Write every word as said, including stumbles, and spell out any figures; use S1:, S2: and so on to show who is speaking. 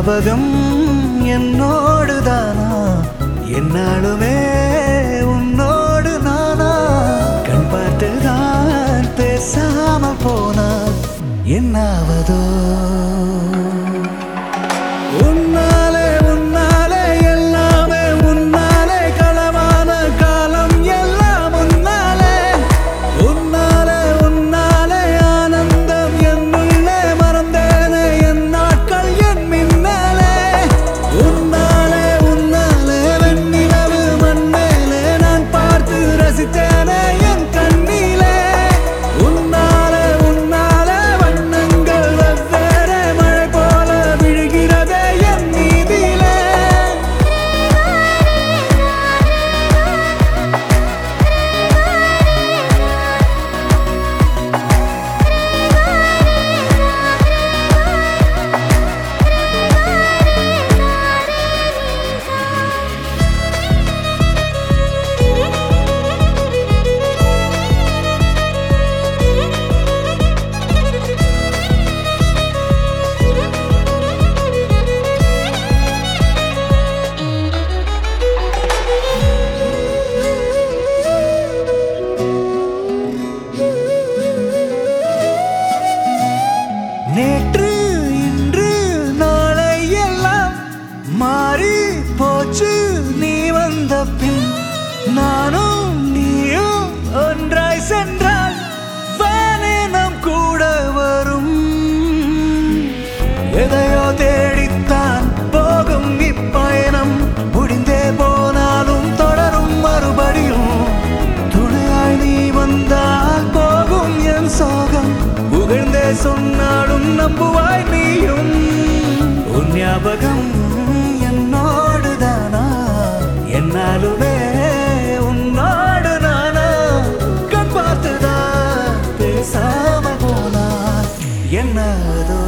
S1: ஞாபகம் என்னோடுதானா என்னாலுமே உன்னோடு நானா கண் பார்த்துதான் பேசாம போனா என்னாவதோ உன்னாலே உன்னாலே எல்லாமே உன்னாலே களவான காலம் எல்லாம் உன்னாலே உன்னாலே உன்னாலே ஆனந்தம் என்னுள்ளே மறந்தேனே என் நாட்கள் என் மின்னாலே உன்னாலே உன்னாலே வெண்ணிலவு மண்மேலே நான் பார்த்து ரசித்தேனே என் கண்ணிலே உன்னாலே உன்னாலே வண்ணங்கள் வெவ்வேறே மழை போல விழுகிறதே என் மீதிலே நேற்று இன்று நாளை எல்லாம் மாறி போச்சு நீ வந்த பின் நானும் நீயும் ஒன்றாய் சென்றால் வானே நம் கூட வரும் எதையோ தேடித்தான் போகும் இப்பயணம் முடிந்தே போனாலும் தொடரும் மறுபடியும் துணையாய் நீ வந்தால் போகும் என் சோகம் புகழ்ந்தே சொன்னாலும் நம்புவாய் நீயும் உன் ஞாபகம் என்னோடுதானா என்னாலுமே உன்னோடு நானா கண் பார்த்துதான் பேசாம போனா என்னதோ